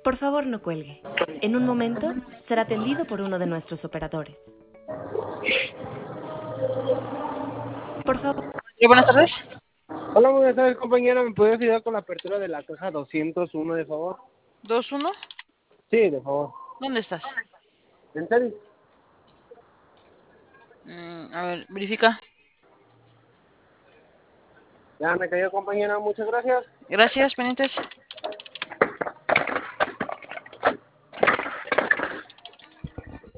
Por favor, no cuelgue. En un momento será atendido por uno de nuestros operadores. Por favor. Buenas tardes. Hola, buenas tardes, compañera. ¿Me puedes ayudar con la apertura de la caja 201, de favor? 2-1. Sí, de favor. ¿Dónde estás? ¿En serio? A ver, verifica. Ya me cayó, compañera. Muchas gracias. Gracias, pendientes.